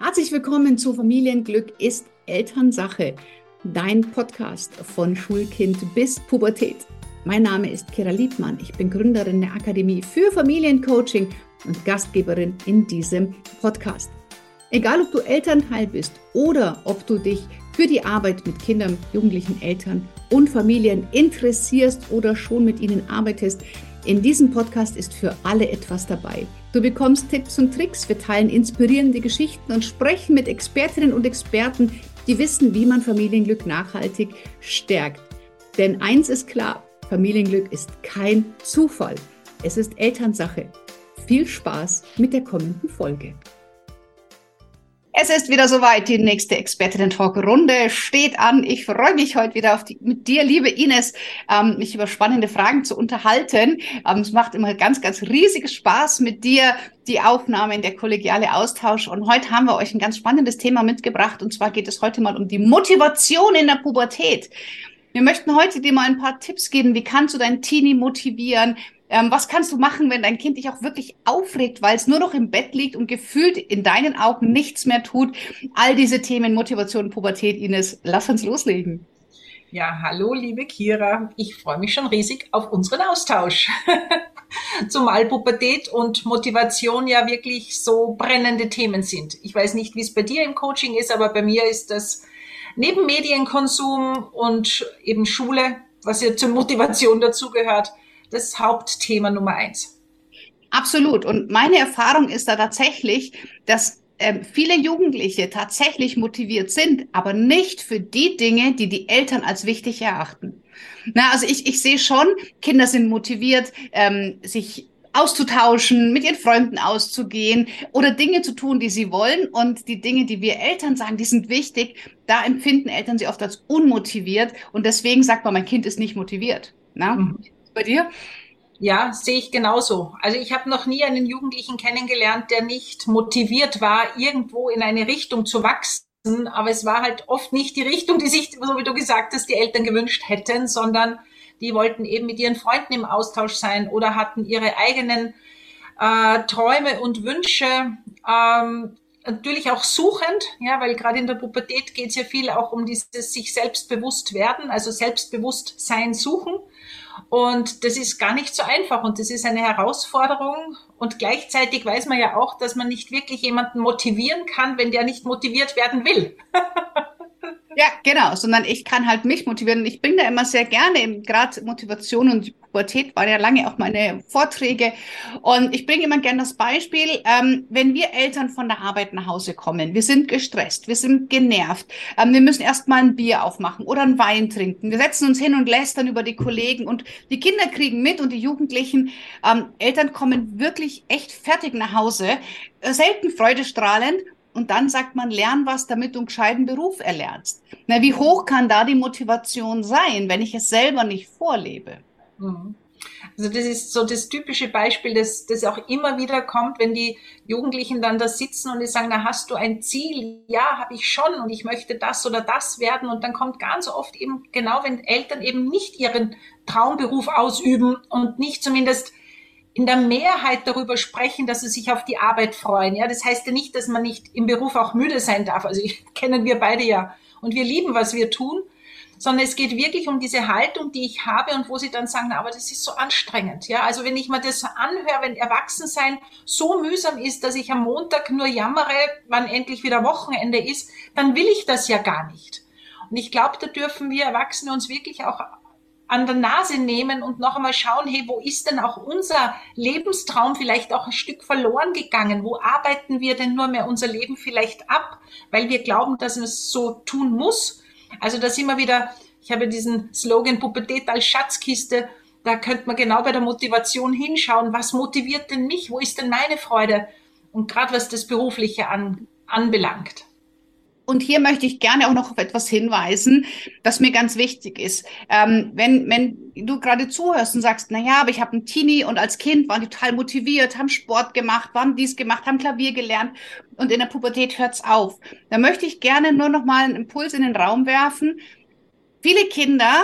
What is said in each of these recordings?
Herzlich willkommen zu Familienglück ist Elternsache, dein Podcast von Schulkind bis Pubertät. Mein Name ist Kira Liebmann, ich bin Gründerin der Akademie für Familiencoaching und Gastgeberin in diesem Podcast. Egal, ob du Elternteil bist oder ob du dich für die Arbeit mit Kindern, jugendlichen Eltern und Familien interessierst oder schon mit ihnen arbeitest, in diesem Podcast ist für alle etwas dabei. Du bekommst Tipps und Tricks, wir teilen inspirierende Geschichten und sprechen mit Expertinnen und Experten, die wissen, wie man Familienglück nachhaltig stärkt. Denn eins ist klar, Familienglück ist kein Zufall. Es ist Elternsache. Viel Spaß mit der kommenden Folge. Es ist wieder soweit, die nächste Expertinnen-Talk-Runde steht an. Ich freue mich heute wieder mit dir, liebe Ines, mich über spannende Fragen zu unterhalten. Es macht immer ganz, ganz riesiges Spaß mit dir, die Aufnahmen, der kollegiale Austausch. Und heute haben wir euch ein ganz spannendes Thema mitgebracht. Und zwar geht es heute mal um die Motivation in der Pubertät. Wir möchten heute dir mal ein paar Tipps geben. Wie kannst du dein Teenie motivieren? Was kannst du machen, wenn dein Kind dich auch wirklich aufregt, weil es nur noch im Bett liegt und gefühlt in deinen Augen nichts mehr tut? All diese Themen, Motivation, Pubertät, Ines, lass uns loslegen. Ja, hallo, liebe Kira. Ich freue mich schon riesig auf unseren Austausch. Zumal Pubertät und Motivation ja wirklich so brennende Themen sind. Ich weiß nicht, wie es bei dir im Coaching ist, aber bei mir ist das neben Medienkonsum und eben Schule, was ja zur Motivation dazugehört, das Hauptthema Nummer 1. Absolut. Und meine Erfahrung ist da tatsächlich, dass viele Jugendliche tatsächlich motiviert sind, aber nicht für die Dinge, die die Eltern als wichtig erachten. Also ich sehe schon, Kinder sind motiviert, sich auszutauschen, mit ihren Freunden auszugehen oder Dinge zu tun, die sie wollen. Und die Dinge, die wir Eltern sagen, die sind wichtig, da empfinden Eltern sie oft als unmotiviert. Und deswegen sagt man, mein Kind ist nicht motiviert. Bei dir? Ja, sehe ich genauso. Also ich habe noch nie einen Jugendlichen kennengelernt, der nicht motiviert war, irgendwo in eine Richtung zu wachsen. Aber es war halt oft nicht die Richtung, die sich, so wie du gesagt hast, die Eltern gewünscht hätten, sondern die wollten eben mit ihren Freunden im Austausch sein oder hatten ihre eigenen Träume und Wünsche. Natürlich auch suchend, ja, weil gerade in der Pubertät geht es ja viel auch um dieses sich selbstbewusst werden, also Selbstbewusstsein suchen. Und das ist gar nicht so einfach und das ist eine Herausforderung. Und gleichzeitig weiß man ja auch, dass man nicht wirklich jemanden motivieren kann, wenn der nicht motiviert werden will. Ja, genau, sondern ich kann halt mich motivieren. Ich bin da immer sehr gerne, gerade Motivation und Pubertät waren ja lange auch meine Vorträge. Und ich bringe immer gerne das Beispiel, wenn wir Eltern von der Arbeit nach Hause kommen, wir sind gestresst, wir sind genervt, wir müssen erst mal ein Bier aufmachen oder einen Wein trinken. Wir setzen uns hin und lästern über die Kollegen und die Kinder kriegen mit und die Jugendlichen, Eltern kommen wirklich echt fertig nach Hause, selten freudestrahlend. Und dann sagt man, lern was, damit du einen gescheiten Beruf erlernst. Wie hoch kann da die Motivation sein, wenn ich es selber nicht vorlebe? Also das ist so das typische Beispiel, das auch immer wieder kommt, wenn die Jugendlichen dann da sitzen und die sagen, na, hast du ein Ziel? Ja, habe ich schon und ich möchte das oder das werden. Und dann kommt ganz oft eben, genau wenn Eltern eben nicht ihren Traumberuf ausüben und nicht zumindest in der Mehrheit darüber sprechen, dass sie sich auf die Arbeit freuen. Ja, das heißt ja nicht, dass man nicht im Beruf auch müde sein darf. Also kennen wir beide ja. Und wir lieben, was wir tun. Sondern es geht wirklich um diese Haltung, die ich habe und wo sie dann sagen, na, aber das ist so anstrengend. Ja, also wenn ich mir das anhöre, wenn Erwachsensein so mühsam ist, dass ich am Montag nur jammere, wann endlich wieder Wochenende ist, dann will ich das ja gar nicht. Und ich glaube, da dürfen wir Erwachsene uns wirklich auch an der Nase nehmen und noch einmal schauen, hey, wo ist denn auch unser Lebenstraum vielleicht auch ein Stück verloren gegangen? Wo arbeiten wir denn nur mehr unser Leben vielleicht ab, weil wir glauben, dass es so tun muss? Also da sind wir wieder, ich habe diesen Slogan Pubertät als Schatzkiste, da könnte man genau bei der Motivation hinschauen, was motiviert denn mich? Wo ist denn meine Freude? Und gerade was das Berufliche anbelangt. Und hier möchte ich gerne auch noch auf etwas hinweisen, was mir ganz wichtig ist. Wenn du gerade zuhörst und sagst, na ja, aber ich habe einen Teenie und als Kind waren die total motiviert, haben Sport gemacht, haben dies gemacht, haben Klavier gelernt und in der Pubertät hört's auf. Da möchte ich gerne nur noch mal einen Impuls in den Raum werfen. Viele Kinder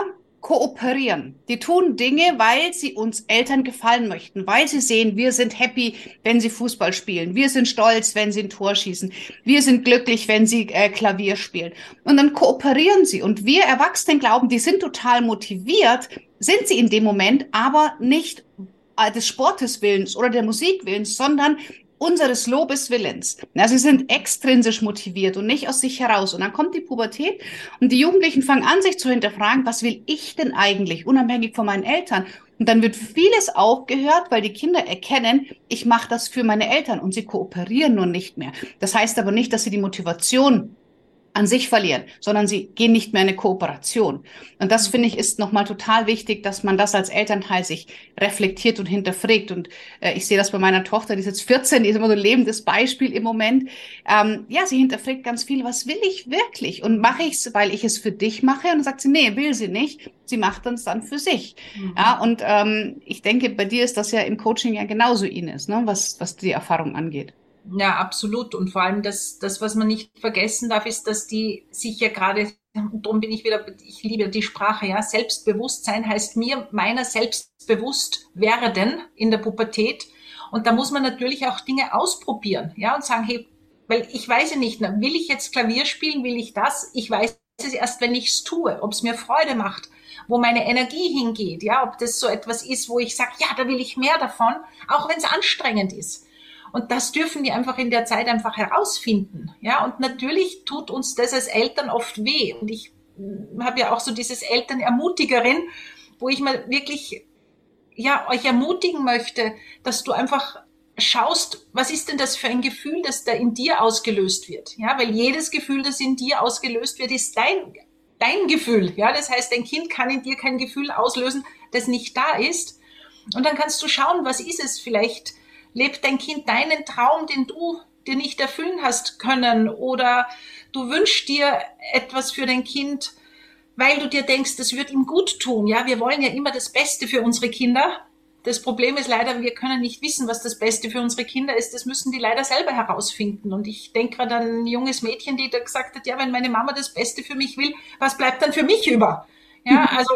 kooperieren. Die tun Dinge, weil sie uns Eltern gefallen möchten, weil sie sehen, wir sind happy, wenn sie Fußball spielen. Wir sind stolz, wenn sie ein Tor schießen. Wir sind glücklich, wenn sie Klavier spielen. Und dann kooperieren sie. Und wir Erwachsenen glauben, die sind total motiviert, sind sie in dem Moment, aber nicht des Sportes Willens oder der Musik Willens, sondern unseres Lobeswillens. Also sie sind extrinsisch motiviert und nicht aus sich heraus. Und dann kommt die Pubertät und die Jugendlichen fangen an, sich zu hinterfragen, was will ich denn eigentlich, unabhängig von meinen Eltern? Und dann wird vieles aufgehört, weil die Kinder erkennen, ich mache das für meine Eltern und sie kooperieren nun nicht mehr. Das heißt aber nicht, dass sie die Motivation an sich verlieren, sondern sie gehen nicht mehr in eine Kooperation. Und das, finde ich, ist nochmal total wichtig, dass man das als Elternteil sich reflektiert und hinterfragt. Und ich sehe das bei meiner Tochter, die ist jetzt 14, die ist immer so ein lebendes Beispiel im Moment. Ja, sie hinterfragt ganz viel, was will ich wirklich? Und mache ich es, weil ich es für dich mache? Und dann sagt sie, nee, will sie nicht. Sie macht es dann für sich. Ja, und ich denke, bei dir ist das ja im Coaching ja genauso, Ines, ne, was die Erfahrung angeht. Ja, absolut. Und vor allem was man nicht vergessen darf, ist, dass die sich ja gerade, und darum bin ich wieder, ich liebe die Sprache, ja, Selbstbewusstsein heißt meiner selbstbewusst werden in der Pubertät. Und da muss man natürlich auch Dinge ausprobieren, ja, und sagen, hey, weil ich weiß ja nicht, will ich jetzt Klavier spielen, will ich das? Ich weiß es erst, wenn ich es tue, ob es mir Freude macht, wo meine Energie hingeht, ja, ob das so etwas ist, wo ich sage, ja, da will ich mehr davon, auch wenn es anstrengend ist. Und das dürfen die einfach in der Zeit einfach herausfinden. Ja, und natürlich tut uns das als Eltern oft weh. Und ich habe ja auch so dieses Elternermutigerin, wo ich mal wirklich, ja, euch ermutigen möchte, dass du einfach schaust, was ist denn das für ein Gefühl, das da in dir ausgelöst wird. Ja, weil jedes Gefühl, das in dir ausgelöst wird, ist dein Gefühl. Ja, das heißt, dein Kind kann in dir kein Gefühl auslösen, das nicht da ist. Und dann kannst du schauen, was ist es vielleicht, lebt dein Kind deinen Traum, den du dir nicht erfüllen hast können, oder du wünschst dir etwas für dein Kind, weil du dir denkst, das wird ihm gut tun. Ja, wir wollen ja immer das Beste für unsere Kinder. Das Problem ist leider, wir können nicht wissen, was das Beste für unsere Kinder ist. Das müssen die leider selber herausfinden. Und ich denke gerade an ein junges Mädchen, die da gesagt hat, ja, wenn meine Mama das Beste für mich will, was bleibt dann für mich über? Ja, also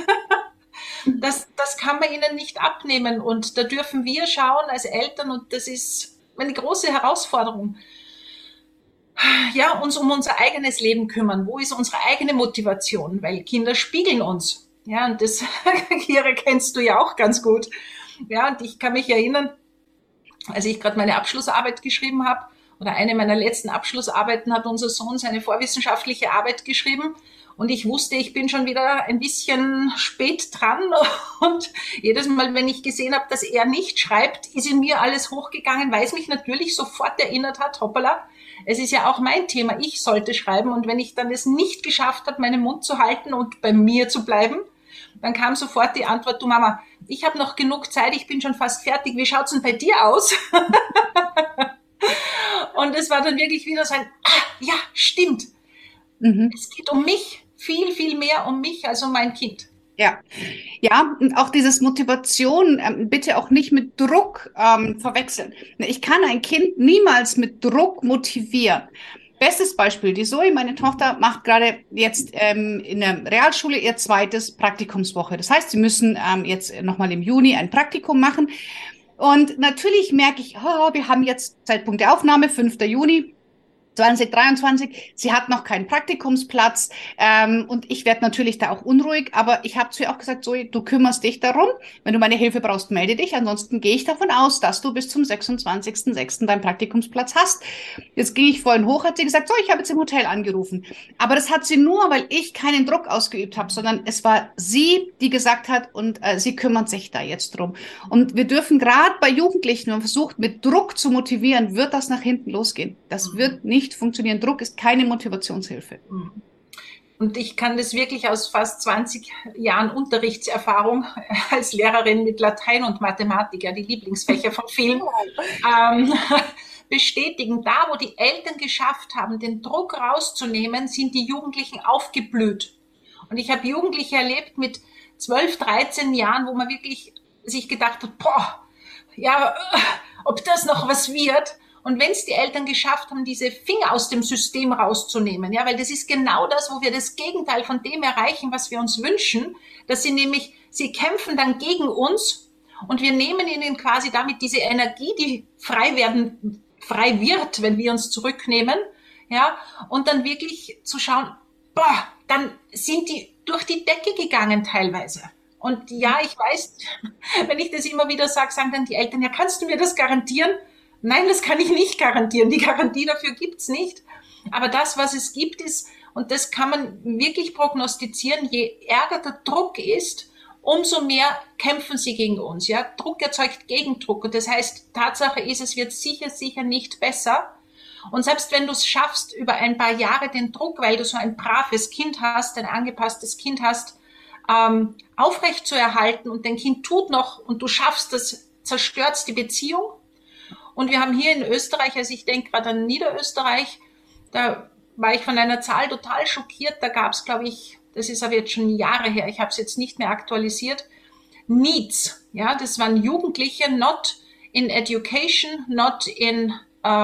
das kann man ihnen nicht abnehmen. Und da dürfen wir schauen als Eltern, und das ist eine große Herausforderung, ja, uns um unser eigenes Leben kümmern. Wo ist unsere eigene Motivation? Weil Kinder spiegeln uns. Ja, und das, Kira, kennst du ja auch ganz gut. Ja, und ich kann mich erinnern, als ich gerade meine Abschlussarbeit geschrieben habe, oder eine meiner letzten Abschlussarbeiten, hat unser Sohn seine vorwissenschaftliche Arbeit geschrieben. Und ich wusste, ich bin schon wieder ein bisschen spät dran. Und jedes Mal, wenn ich gesehen habe, dass er nicht schreibt, ist in mir alles hochgegangen, weil es mich natürlich sofort erinnert hat, hoppala, es ist ja auch mein Thema, ich sollte schreiben. Und wenn ich dann es nicht geschafft habe, meinen Mund zu halten und bei mir zu bleiben, dann kam sofort die Antwort, du Mama, ich habe noch genug Zeit, ich bin schon fast fertig, wie schaut's denn bei dir aus? Und es war dann wirklich wieder so ein, ja, stimmt. Es geht um mich, viel, viel mehr um mich als um mein Kind. Ja, ja, und auch dieses Motivation, bitte auch nicht mit Druck verwechseln. Ich kann ein Kind niemals mit Druck motivieren. Bestes Beispiel, die Zoe, meine Tochter, macht gerade jetzt in der Realschule ihr zweites Praktikumswoche. Das heißt, sie müssen jetzt nochmal im Juni ein Praktikum machen. Und natürlich merke ich, oh, wir haben jetzt Zeitpunkt der Aufnahme, 5. Juni 2023. Sie hat noch keinen Praktikumsplatz und ich werde natürlich da auch unruhig, aber ich habe zu ihr auch gesagt, Zoe, du kümmerst dich darum. Wenn du meine Hilfe brauchst, melde dich. Ansonsten gehe ich davon aus, dass du bis zum 26.06. deinen Praktikumsplatz hast. Jetzt ging ich vorhin hoch, hat sie gesagt, so, ich habe jetzt im Hotel angerufen. Aber das hat sie nur, weil ich keinen Druck ausgeübt habe, sondern es war sie, die gesagt hat, und sie kümmert sich da jetzt drum. Und wir dürfen gerade bei Jugendlichen, wenn man versucht, mit Druck zu motivieren, wird das nach hinten losgehen. Das wird nicht funktionieren. Druck ist keine Motivationshilfe. Und ich kann das wirklich aus fast 20 Jahren Unterrichtserfahrung als Lehrerin mit Latein und Mathematik, ja, die Lieblingsfächer von vielen, bestätigen. Da, wo die Eltern geschafft haben, den Druck rauszunehmen, sind die Jugendlichen aufgeblüht. Und ich habe Jugendliche erlebt mit 12, 13 Jahren, wo man wirklich sich gedacht hat, boah, ja, ob das noch was wird. Und wenn es die Eltern geschafft haben, diese Finger aus dem System rauszunehmen, ja, weil das ist genau das, wo wir das Gegenteil von dem erreichen, was wir uns wünschen, dass sie kämpfen dann gegen uns und wir nehmen ihnen quasi damit diese Energie, die frei wird, wenn wir uns zurücknehmen, ja, und dann wirklich zu schauen, boah, dann sind die durch die Decke gegangen teilweise. Und ja, ich weiß, wenn ich das immer wieder sage, sagen dann die Eltern, ja, kannst du mir das garantieren? Nein, das kann ich nicht garantieren. Die Garantie dafür gibt's nicht. Aber das, was es gibt, ist, und das kann man wirklich prognostizieren, je ärger der Druck ist, umso mehr kämpfen sie gegen uns. Ja, Druck erzeugt Gegendruck. Und das heißt, Tatsache ist, es wird sicher nicht besser. Und selbst wenn du es schaffst, über ein paar Jahre den Druck, weil du so ein braves Kind hast, ein angepasstes Kind hast, aufrecht zu erhalten und dein Kind tut noch und du schaffst das, zerstört die Beziehung. Und wir haben hier in Österreich, also ich denke gerade an Niederösterreich, da war ich von einer Zahl total schockiert. Da gab es, glaube ich, das ist aber jetzt schon Jahre her, ich habe es jetzt nicht mehr aktualisiert, Needs. Ja, das waren Jugendliche, not in education, not in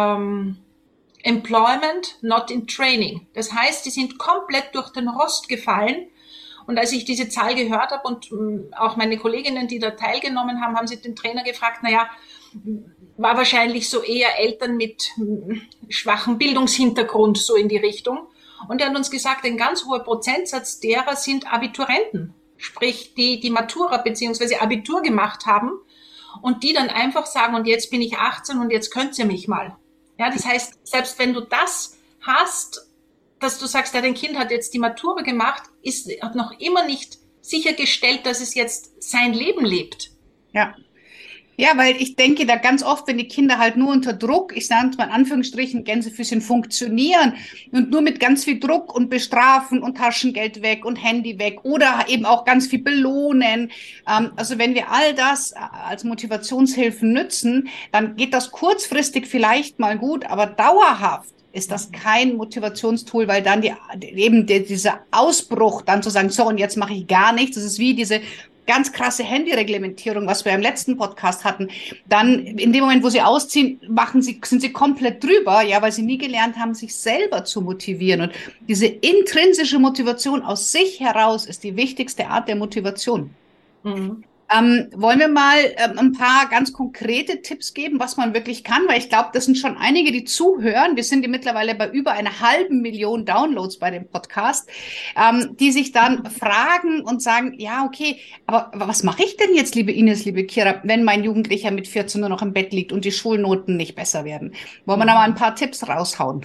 employment, not in training. Das heißt, die sind komplett durch den Rost gefallen. Und als ich diese Zahl gehört habe und auch meine Kolleginnen, die da teilgenommen haben, haben sie den Trainer gefragt, naja, war wahrscheinlich so eher Eltern mit schwachem Bildungshintergrund, so in die Richtung. Und er hat uns gesagt, ein ganz hoher Prozentsatz derer sind Abiturienten, sprich die Matura bzw. Abitur gemacht haben und die dann einfach sagen, und jetzt bin ich 18 und jetzt könnt ihr mich mal. Ja, das heißt, selbst wenn du das hast, dass du sagst, ja, dein Kind hat jetzt die Matura gemacht, hat noch immer nicht sichergestellt, dass es jetzt sein Leben lebt. Ja. Ja, weil ich denke da ganz oft, wenn die Kinder halt nur unter Druck, ich sage mal in Anführungsstrichen Gänsefüßchen, funktionieren und nur mit ganz viel Druck und bestrafen und Taschengeld weg und Handy weg oder eben auch ganz viel belohnen. Also wenn wir all das als Motivationshilfen nützen, dann geht das kurzfristig vielleicht mal gut, aber dauerhaft ist das kein Motivationstool, weil dann dieser Ausbruch dann zu sagen, so und jetzt mache ich gar nichts, das ist wie diese ganz krasse Handyreglementierung, was wir im letzten Podcast hatten, dann in dem Moment, wo sie ausziehen, sind sie komplett drüber, ja, weil sie nie gelernt haben, sich selber zu motivieren. Und diese intrinsische Motivation aus sich heraus ist die wichtigste Art der Motivation. Mhm. Wollen wir mal ein paar ganz konkrete Tipps geben, was man wirklich kann? Weil ich glaube, das sind schon einige, die zuhören. Wir sind ja mittlerweile bei über 500.000 Downloads bei dem Podcast, die sich dann fragen und sagen, ja, okay, aber was mache ich denn jetzt, liebe Ines, liebe Kira, wenn mein Jugendlicher mit 14 nur noch im Bett liegt und die Schulnoten nicht besser werden? Wollen wir da mal ein paar Tipps raushauen?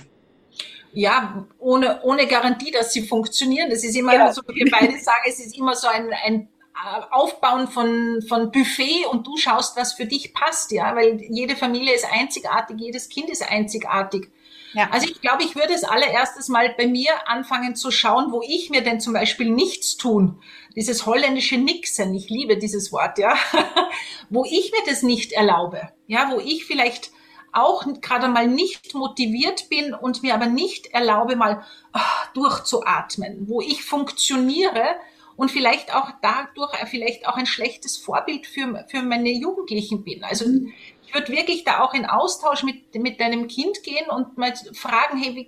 Ja, ohne Garantie, dass sie funktionieren. Das ist immer so, wir beide sagen, es ist immer so ein Aufbauen von Buffet und du schaust, was für dich passt, ja, weil jede Familie ist einzigartig, jedes Kind ist einzigartig. Ja. Also ich glaube, ich würde als allererstes mal bei mir anfangen zu schauen, wo ich mir denn zum Beispiel nichts tun. Dieses holländische Nixen, ich liebe dieses Wort, ja, wo ich mir das nicht erlaube, ja, wo ich vielleicht auch gerade mal nicht motiviert bin und mir aber nicht erlaube, mal durchzuatmen, wo ich funktioniere und vielleicht auch dadurch vielleicht auch ein schlechtes Vorbild für meine Jugendlichen bin. Also ich würde wirklich da auch in Austausch mit deinem Kind gehen und mal fragen, hey,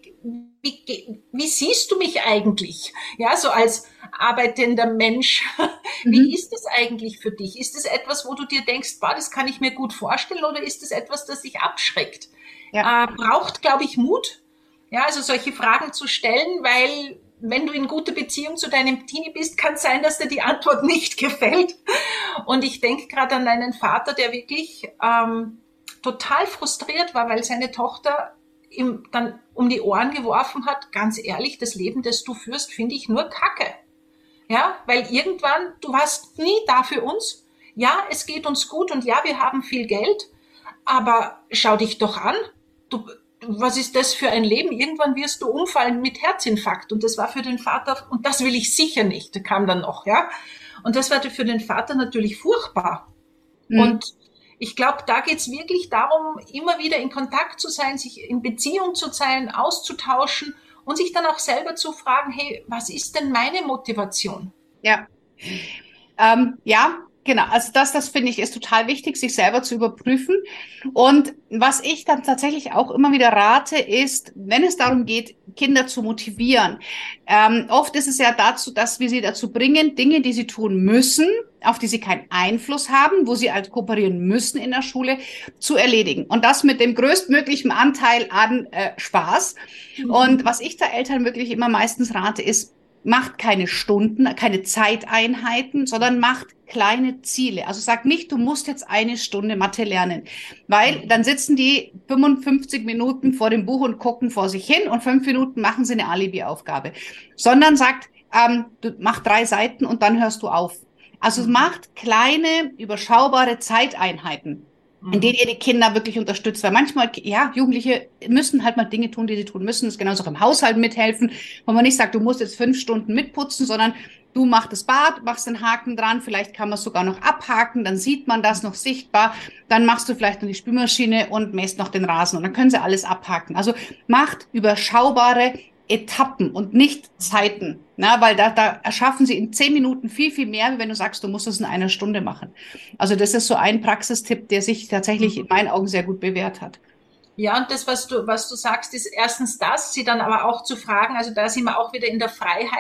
wie siehst du mich eigentlich? Ja, so als arbeitender Mensch. Wie ist das eigentlich für dich? Ist es etwas, wo du dir denkst, boah, das kann ich mir gut vorstellen, oder ist es etwas, das dich abschreckt? Ja. Braucht, glaube ich, Mut. Ja, also solche Fragen zu stellen, weil wenn du in guter Beziehung zu deinem Teenie bist, kann es sein, dass dir die Antwort nicht gefällt. Und ich denke gerade an einen Vater, der wirklich total frustriert war, weil seine Tochter ihm dann um die Ohren geworfen hat, ganz ehrlich, das Leben, das du führst, finde ich nur Kacke. Ja, weil irgendwann, du warst nie da für uns. Ja, es geht uns gut und ja, wir haben viel Geld, aber schau dich doch an. Was ist das für ein Leben? Irgendwann wirst du umfallen mit Herzinfarkt. Und das war für den Vater, und das will ich sicher nicht, kam dann noch, ja. Und das war für den Vater natürlich furchtbar. Mhm. Und ich glaube, da geht's wirklich darum, immer wieder in Kontakt zu sein, sich in Beziehung zu sein, auszutauschen und sich dann auch selber zu fragen, hey, was ist denn meine Motivation? Ja. Ja, Genau, also das finde ich ist total wichtig, sich selber zu überprüfen. Und was ich dann tatsächlich auch immer wieder rate, ist, wenn es darum geht, Kinder zu motivieren. Oft ist es ja dazu, dass wir sie dazu bringen, Dinge, die sie tun müssen, auf die sie keinen Einfluss haben, wo sie halt kooperieren müssen in der Schule, zu erledigen. Und das mit dem größtmöglichen Anteil an Spaß. Und was ich da Eltern wirklich immer meistens rate, ist, macht keine Stunden, keine Zeiteinheiten, sondern macht kleine Ziele. Also sag nicht, du musst jetzt eine Stunde Mathe lernen, weil dann sitzen die 55 Minuten vor dem Buch und gucken vor sich hin und 5 Minuten machen sie eine Alibi-Aufgabe. Sondern sagt, du mach 3 Seiten und dann hörst du auf. Also macht kleine, überschaubare Zeiteinheiten, in denen ihr die Kinder wirklich unterstützt. Weil manchmal, ja, Jugendliche müssen halt mal Dinge tun, die sie tun müssen. Das ist genauso auch im Haushalt mithelfen, wo man nicht sagt, du musst jetzt 5 Stunden mitputzen, sondern du machst das Bad, machst den Haken dran, vielleicht kann man es sogar noch abhaken, dann sieht man das noch sichtbar, dann machst du vielleicht noch die Spülmaschine und mähst noch den Rasen und dann können sie alles abhaken. Also macht überschaubare Etappen und nicht Zeiten, na, weil da erschaffen sie in 10 Minuten viel, viel mehr, wie wenn du sagst, du musst es in einer Stunde machen. Also das ist so ein Praxistipp, der sich tatsächlich in meinen Augen sehr gut bewährt hat. Ja, und das, was du sagst, ist erstens das, sie dann aber auch zu fragen, also da sind wir auch wieder in der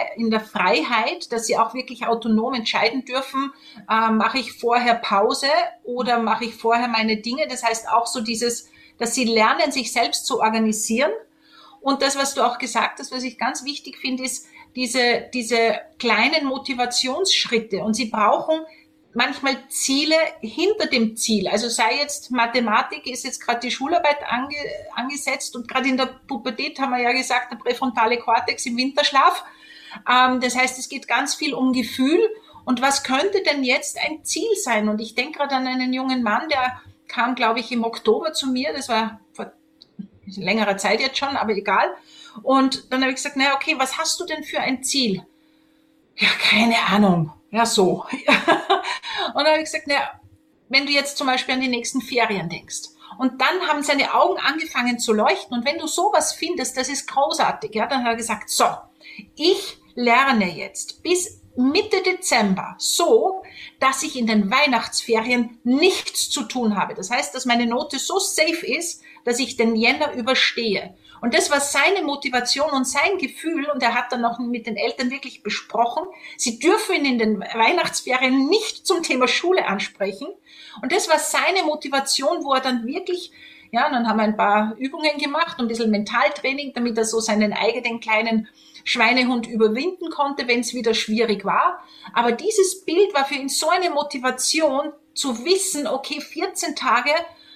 Freiheit, dass sie auch wirklich autonom entscheiden dürfen, mache ich vorher Pause oder mache ich vorher meine Dinge. Das heißt auch so dieses, dass sie lernen, sich selbst zu organisieren. Und das, was du auch gesagt hast, was ich ganz wichtig finde, ist diese kleinen Motivationsschritte. Und sie brauchen manchmal Ziele hinter dem Ziel. Also sei jetzt Mathematik, ist jetzt gerade die Schularbeit angesetzt und gerade in der Pubertät haben wir ja gesagt, der präfrontale Kortex im Winterschlaf. Das heißt, es geht ganz viel um Gefühl. Und was könnte denn jetzt ein Ziel sein? Und ich denke gerade an einen jungen Mann, der kam, glaube ich, im Oktober zu mir. Das war vor längerer Zeit jetzt schon, aber egal. Und dann habe ich gesagt, naja, okay, was hast du denn für ein Ziel? Ja, keine Ahnung. Ja, so. Und dann habe ich gesagt, naja, wenn du jetzt zum Beispiel an die nächsten Ferien denkst. Und dann haben seine Augen angefangen zu leuchten. Und wenn du sowas findest, das ist großartig. Ja, dann hat er gesagt, so, ich lerne jetzt bis Mitte Dezember so, dass ich in den Weihnachtsferien nichts zu tun habe. Das heißt, dass meine Note so safe ist, dass ich den Jänner überstehe. Und das war seine Motivation und sein Gefühl. Und er hat dann noch mit den Eltern wirklich besprochen, sie dürfen ihn in den Weihnachtsferien nicht zum Thema Schule ansprechen. Und das war seine Motivation, wo er dann wirklich, ja, dann haben wir ein paar Übungen gemacht, ein bisschen Mentaltraining, damit er so seinen eigenen kleinen Schweinehund überwinden konnte, wenn es wieder schwierig war. Aber dieses Bild war für ihn so eine Motivation, zu wissen, okay, 14 Tage,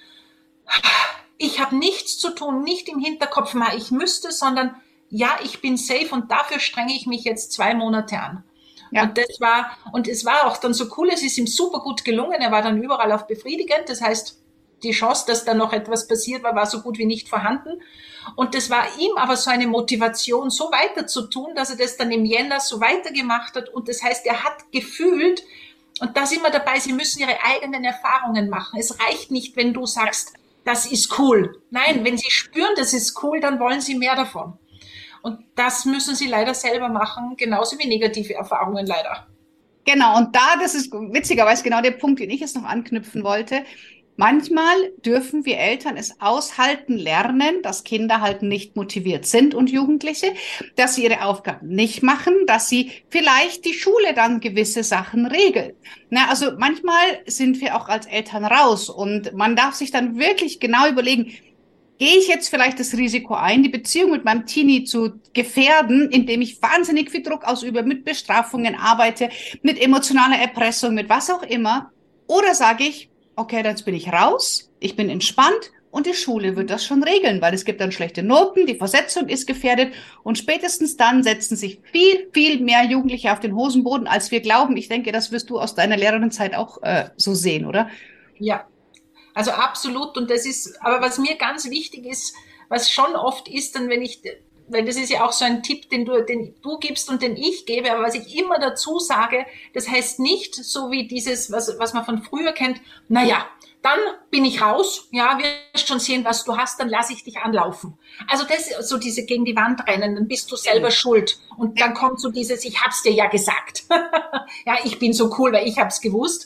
ich habe nichts zu tun, nicht im Hinterkopf, ich müsste, sondern ja, ich bin safe und dafür strenge ich mich jetzt 2 Monate an. Ja. Und es war auch dann so cool, es ist ihm super gut gelungen, er war dann überall auf befriedigend, das heißt, die Chance, dass da noch etwas passiert war so gut wie nicht vorhanden. Und das war ihm aber so eine Motivation, so weiter zu tun, dass er das dann im Jänner so weitergemacht hat. Und das heißt, er hat gefühlt, und da sind wir dabei, sie müssen ihre eigenen Erfahrungen machen. Es reicht nicht, wenn du sagst, das ist cool. Nein, wenn sie spüren, das ist cool, dann wollen sie mehr davon. Und das müssen sie leider selber machen, genauso wie negative Erfahrungen leider. Genau, und das ist witzigerweise genau der Punkt, den ich jetzt noch anknüpfen wollte. Manchmal dürfen wir Eltern es aushalten lernen, dass Kinder halt nicht motiviert sind und Jugendliche, dass sie ihre Aufgaben nicht machen, dass sie vielleicht die Schule dann gewisse Sachen regelt. Na, also manchmal sind wir auch als Eltern raus und man darf sich dann wirklich genau überlegen, gehe ich jetzt vielleicht das Risiko ein, die Beziehung mit meinem Teenie zu gefährden, indem ich wahnsinnig viel Druck ausübe, mit Bestrafungen arbeite, mit emotionaler Erpressung, mit was auch immer, oder sage ich, okay, jetzt bin ich raus, ich bin entspannt und die Schule wird das schon regeln, weil es gibt dann schlechte Noten, die Versetzung ist gefährdet und spätestens dann setzen sich viel, viel mehr Jugendliche auf den Hosenboden, als wir glauben. Ich denke, das wirst du aus deiner Lehrerinnenzeit auch so sehen, oder? Ja, also absolut. Und das ist, aber was mir ganz wichtig ist, was schon oft ist, dann weil das ist ja auch so ein Tipp, den du gibst und den ich gebe, aber was ich immer dazu sage, das heißt nicht so wie dieses, was man von früher kennt, naja, dann bin ich raus, ja, wirst schon sehen, was du hast, dann lasse ich dich anlaufen. Also das ist so diese gegen die Wand rennen, dann bist du selber schuld. Und dann kommt so dieses, ich hab's dir ja gesagt. Ja, ich bin so cool, weil ich hab's gewusst.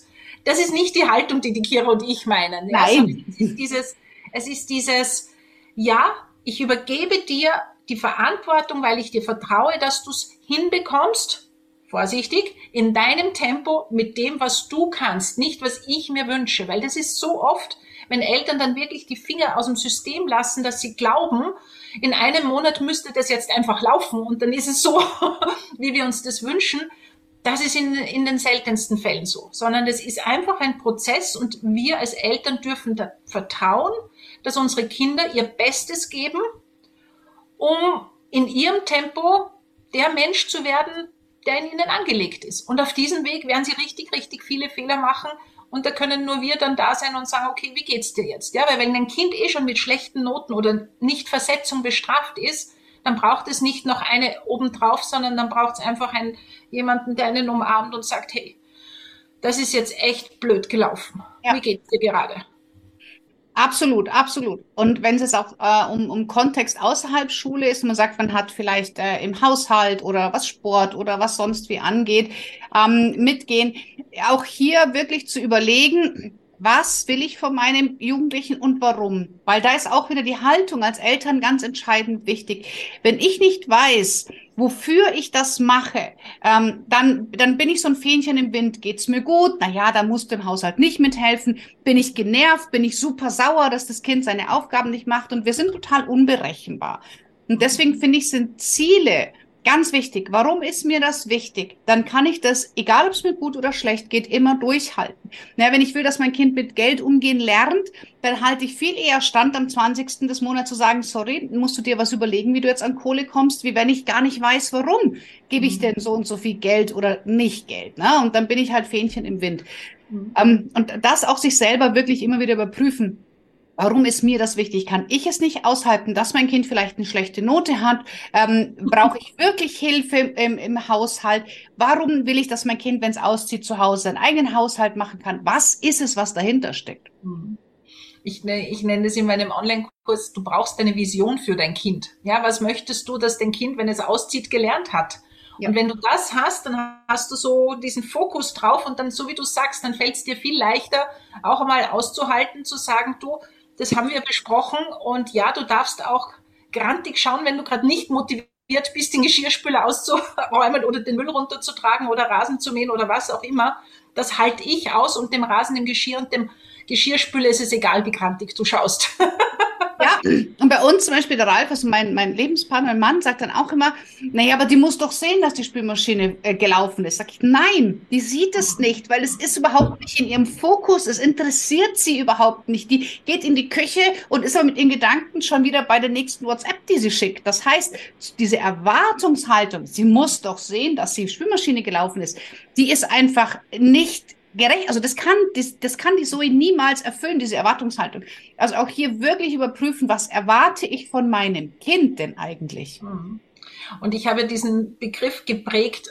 das ist nicht die Haltung, die Kira und ich meinen. Ja? Nein. Es ist dieses, ja, ich übergebe dir die Verantwortung, weil ich dir vertraue, dass du es hinbekommst, vorsichtig, in deinem Tempo mit dem, was du kannst, nicht was ich mir wünsche, weil das ist so oft, wenn Eltern dann wirklich die Finger aus dem System lassen, dass sie glauben, in einem Monat müsste das jetzt einfach laufen und dann ist es so, wie wir uns das wünschen. Das ist in den seltensten Fällen so, sondern es ist einfach ein Prozess und wir als Eltern dürfen da vertrauen, dass unsere Kinder ihr Bestes geben, um in ihrem Tempo der Mensch zu werden, der in ihnen angelegt ist. Und auf diesem Weg werden sie richtig, richtig viele Fehler machen und da können nur wir dann da sein und sagen, okay, wie geht's dir jetzt? Ja, weil wenn ein Kind schon mit schlechten Noten oder Nichtversetzung bestraft ist, dann braucht es nicht noch eine obendrauf, sondern dann braucht es einfach jemanden, der einen umarmt und sagt, hey, das ist jetzt echt blöd gelaufen. Ja. Wie geht's dir gerade? Absolut, absolut. Und wenn es auch um Kontext außerhalb Schule ist, man sagt, man hat vielleicht im Haushalt oder was Sport oder was sonst wie angeht, mitgehen, auch hier wirklich zu überlegen, was will ich von meinem Jugendlichen und warum? Weil da ist auch wieder die Haltung als Eltern ganz entscheidend wichtig. Wenn ich nicht weiß, wofür ich das mache, dann bin ich so ein Fähnchen im Wind. Geht's mir gut? Na ja, da musst du im Haushalt nicht mithelfen. Bin ich genervt? Bin ich super sauer, dass das Kind seine Aufgaben nicht macht? Und wir sind total unberechenbar. Und deswegen finde ich, sind Ziele ganz wichtig. Warum ist mir das wichtig? Dann kann ich das, egal ob es mir gut oder schlecht geht, immer durchhalten. Na, wenn ich will, dass mein Kind mit Geld umgehen lernt, dann halte ich viel eher stand am 20. des Monats zu sagen, sorry, musst du dir was überlegen, wie du jetzt an Kohle kommst, wie wenn ich gar nicht weiß, warum gebe ich denn so und so viel Geld oder nicht Geld. Ne? Und dann bin ich halt Fähnchen im Wind. Und das auch sich selber wirklich immer wieder überprüfen. Warum ist mir das wichtig? Kann ich es nicht aushalten, dass mein Kind vielleicht eine schlechte Note hat? Brauche ich wirklich Hilfe im Haushalt? Warum will ich, dass mein Kind, wenn es auszieht, zu Hause einen eigenen Haushalt machen kann? Was ist es, was dahinter steckt? Ich nenne das in meinem Online-Kurs, du brauchst eine Vision für dein Kind. Ja, was möchtest du, dass dein Kind, wenn es auszieht, gelernt hat? Ja. Und wenn du das hast, dann hast du so diesen Fokus drauf und dann, so wie du sagst, dann fällt es dir viel leichter, auch einmal auszuhalten, zu sagen, du, das haben wir besprochen und ja, du darfst auch grantig schauen, wenn du gerade nicht motiviert bist, den Geschirrspüler auszuräumen oder den Müll runterzutragen oder Rasen zu mähen oder was auch immer. Das halte ich aus und dem Rasen, dem Geschirr und dem Geschirrspüler ist es egal, wie grantig du schaust. Ja, und bei uns zum Beispiel der Ralf, also mein Lebenspartner, mein Mann, sagt dann auch immer, naja, aber die muss doch sehen, dass die Spülmaschine gelaufen ist. Sag ich, nein, die sieht es nicht, weil es ist überhaupt nicht in ihrem Fokus, es interessiert sie überhaupt nicht. Die geht in die Küche und ist aber mit ihren Gedanken schon wieder bei der nächsten WhatsApp, die sie schickt. Das heißt, diese Erwartungshaltung, sie muss doch sehen, dass die Spülmaschine gelaufen ist, die ist einfach nicht gerecht, also das kann die Zoe niemals erfüllen, diese Erwartungshaltung. Also auch hier wirklich überprüfen, was erwarte ich von meinem Kind denn eigentlich? Und ich habe diesen Begriff geprägt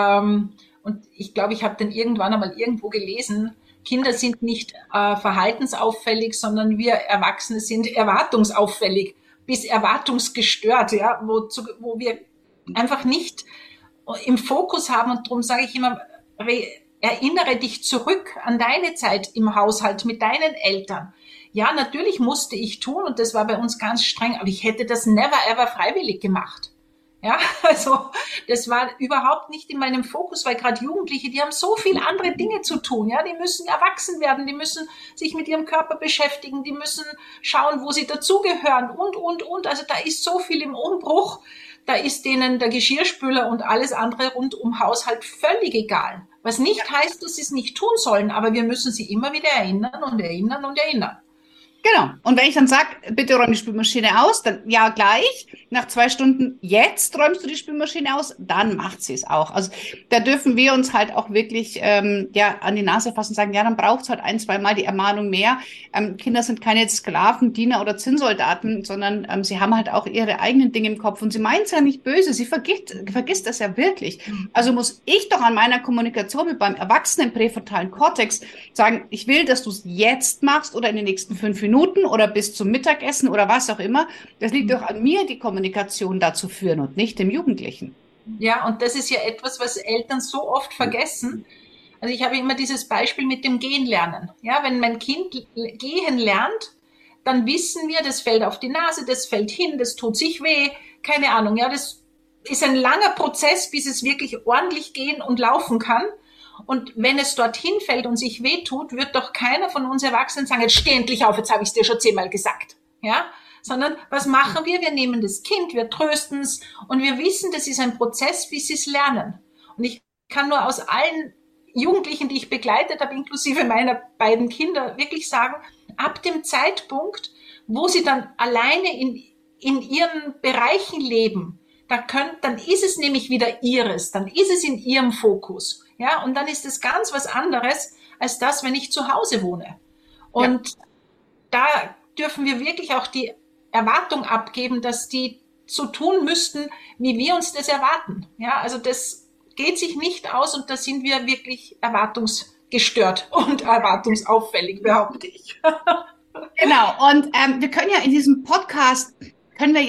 und ich glaube, ich habe den irgendwann einmal irgendwo gelesen. Kinder sind nicht verhaltensauffällig, sondern wir Erwachsene sind erwartungsauffällig bis erwartungsgestört, ja, wo wir einfach nicht im Fokus haben und darum sage ich immer, erinnere dich zurück an deine Zeit im Haushalt mit deinen Eltern. Ja, natürlich musste ich tun und das war bei uns ganz streng, aber ich hätte das never ever freiwillig gemacht. Ja, also das war überhaupt nicht in meinem Fokus, weil gerade Jugendliche, die haben so viel andere Dinge zu tun. Ja, die müssen erwachsen werden, die müssen sich mit ihrem Körper beschäftigen, die müssen schauen, wo sie dazugehören und. Also da ist so viel im Umbruch. Da ist denen der Geschirrspüler und alles andere rund um Haushalt völlig egal. Was nicht heißt, dass sie es nicht tun sollen, aber wir müssen sie immer wieder erinnern und erinnern und erinnern. Genau. Und wenn ich dann sage, bitte räum die Spülmaschine aus, dann ja gleich, nach 2 Stunden, jetzt räumst du die Spülmaschine aus, dann macht sie es auch. Also da dürfen wir uns halt auch wirklich an die Nase fassen und sagen, ja, dann braucht es halt 1-2 Mal die Ermahnung mehr. Kinder sind keine Sklaven, Diener oder Zinnsoldaten, sondern sie haben halt auch ihre eigenen Dinge im Kopf und sie meint es ja nicht böse, sie vergisst das ja wirklich. Also muss ich doch an meiner Kommunikation mit meinem Erwachsenen präfrontalen Kortex sagen, ich will, dass du es jetzt machst oder in den nächsten 5 Minuten oder bis zum Mittagessen oder was auch immer. Das liegt doch an mir, die Kommunikation da zu führen und nicht dem Jugendlichen. Ja, und das ist ja etwas, was Eltern so oft vergessen. Also ich habe immer dieses Beispiel mit dem Gehen lernen. Ja, wenn mein Kind gehen lernt, dann wissen wir, das fällt auf die Nase, das fällt hin, das tut sich weh, keine Ahnung. Ja, das ist ein langer Prozess, bis es wirklich ordentlich gehen und laufen kann. Und wenn es dorthin fällt und sich wehtut, wird doch keiner von uns Erwachsenen sagen, jetzt steh endlich auf, jetzt habe ich es dir schon 10-mal gesagt. Ja, sondern was machen wir? Wir nehmen das Kind, wir trösten es und wir wissen, das ist ein Prozess, wie sie es lernen. Und ich kann nur aus allen Jugendlichen, die ich begleitet habe, inklusive meiner beiden Kinder, wirklich sagen, ab dem Zeitpunkt, wo sie dann alleine in ihren Bereichen leben, dann ist es nämlich wieder ihres, dann ist es in ihrem Fokus. Ja, und dann ist es ganz was anderes, als das, wenn ich zu Hause wohne. Und da dürfen wir wirklich auch die Erwartung abgeben, dass die so tun müssten, wie wir uns das erwarten. Ja, also das geht sich nicht aus und da sind wir wirklich erwartungsgestört und erwartungsauffällig, behaupte ich. Genau, und wir können ja in diesem Podcast, können wir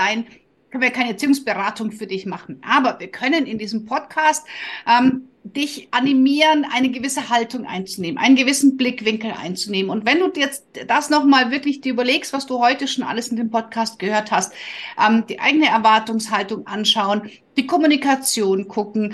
keine Erziehungsberatung für dich machen, aber wir können in diesem Podcast dich animieren, eine gewisse Haltung einzunehmen, einen gewissen Blickwinkel einzunehmen. Und wenn du jetzt das nochmal wirklich dir überlegst, was du heute schon alles in dem Podcast gehört hast, die eigene Erwartungshaltung anschauen, die Kommunikation gucken,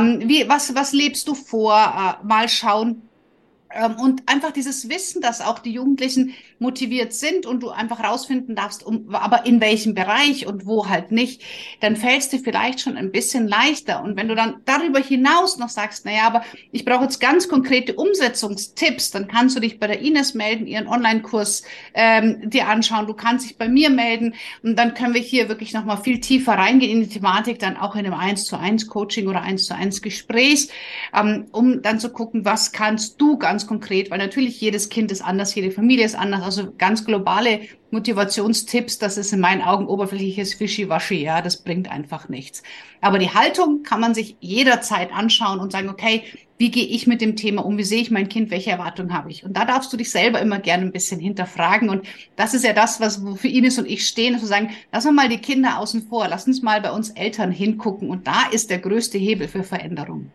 was lebst du vor, mal schauen, und einfach dieses Wissen, dass auch die Jugendlichen motiviert sind und du einfach rausfinden darfst, aber in welchem Bereich und wo halt nicht, dann fällt es dir vielleicht schon ein bisschen leichter. Und wenn du dann darüber hinaus noch sagst, naja, aber ich brauche jetzt ganz konkrete Umsetzungstipps, dann kannst du dich bei der Ines melden, ihren Online-Kurs dir anschauen. Du kannst dich bei mir melden und dann können wir hier wirklich nochmal viel tiefer reingehen in die Thematik, dann auch in einem 1:1 Coaching oder 1:1 Gespräch, um dann zu gucken, was kannst du ganz konkret, weil natürlich jedes Kind ist anders, jede Familie ist anders, also ganz globale Motivationstipps, das ist in meinen Augen oberflächliches Wischiwaschi, ja, das bringt einfach nichts. Aber die Haltung kann man sich jederzeit anschauen und sagen, okay, wie gehe ich mit dem Thema um, wie sehe ich mein Kind, welche Erwartungen habe ich? Und da darfst du dich selber immer gerne ein bisschen hinterfragen und das ist ja das, wofür Ines und ich stehen, zu sagen, lass uns mal die Kinder außen vor, lass uns mal bei uns Eltern hingucken und da ist der größte Hebel für Veränderung.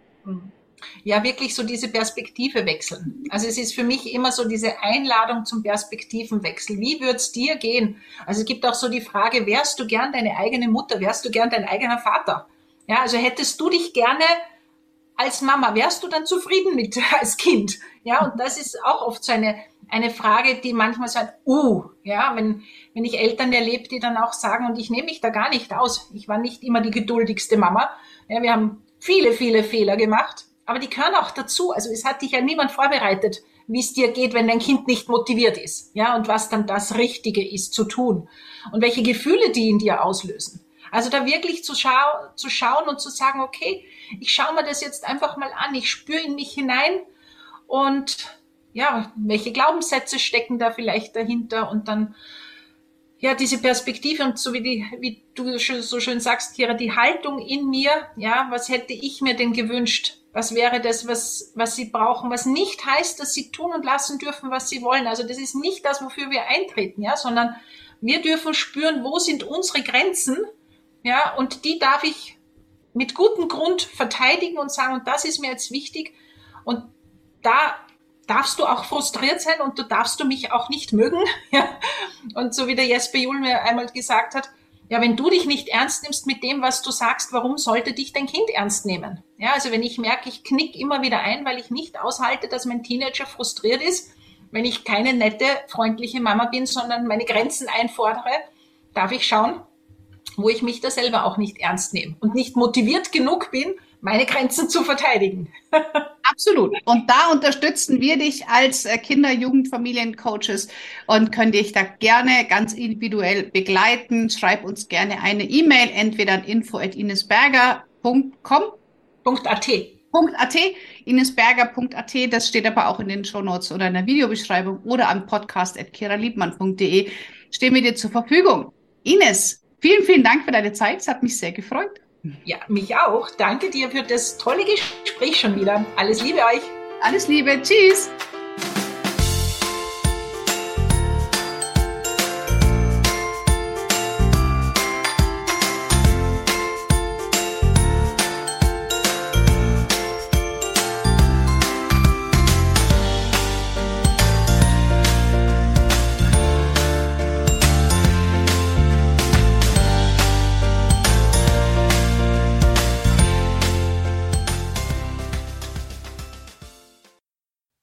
Ja, wirklich so diese Perspektive wechseln. Also es ist für mich immer so diese Einladung zum Perspektivenwechsel. Wie würde es dir gehen? Also es gibt auch so die Frage, wärst du gern deine eigene Mutter? Wärst du gern dein eigener Vater? Ja, also hättest du dich gerne als Mama, wärst du dann zufrieden mit als Kind? Ja, und das ist auch oft so eine Frage, die manchmal sagt, ja, wenn ich Eltern erlebe, die dann auch sagen, und ich nehme mich da gar nicht aus. Ich war nicht immer die geduldigste Mama. Ja, wir haben viele, viele Fehler gemacht. Aber die gehören auch dazu. Also es hat dich ja niemand vorbereitet, wie es dir geht, wenn dein Kind nicht motiviert ist. Ja, und was dann das Richtige ist zu tun. Und welche Gefühle die in dir auslösen. Also da wirklich zu schauen und zu sagen, okay, ich schaue mir das jetzt einfach mal an. Ich spüre in mich hinein. Und ja, welche Glaubenssätze stecken da vielleicht dahinter? Und dann, ja, diese Perspektive und so wie du so schön sagst, Kira, die Haltung in mir. Ja, was hätte ich mir denn gewünscht? Was wäre das, was sie brauchen? Was nicht heißt, dass sie tun und lassen dürfen, was sie wollen. Also das ist nicht das, wofür wir eintreten, ja, sondern wir dürfen spüren, wo sind unsere Grenzen, ja, und die darf ich mit gutem Grund verteidigen und sagen, und das ist mir jetzt wichtig. Und da darfst du auch frustriert sein und du darfst mich auch nicht mögen, ja. Und so wie der Jesper Juhl mir einmal gesagt hat, ja, wenn du dich nicht ernst nimmst mit dem, was du sagst, warum sollte dich dein Kind ernst nehmen? Ja, also wenn ich merke, ich knick immer wieder ein, weil ich nicht aushalte, dass mein Teenager frustriert ist, wenn ich keine nette, freundliche Mama bin, sondern meine Grenzen einfordere, darf ich schauen, wo ich mich da selber auch nicht ernst nehme und nicht motiviert genug bin, meine Grenzen zu verteidigen. Absolut. Und da unterstützen wir dich als Kinder-, Jugend-, Familiencoaches und können dich da gerne ganz individuell begleiten. Schreib uns gerne eine E-Mail, entweder an info@inesberger.com. .at, inesberger.at, das steht aber auch in den Shownotes oder in der Videobeschreibung oder am podcast@kiraliebmann.de. Stehen wir dir zur Verfügung. Ines, vielen, vielen Dank für deine Zeit. Es hat mich sehr gefreut. Ja, mich auch. Danke dir für das tolle Gespräch schon wieder. Alles Liebe euch. Alles Liebe. Tschüss.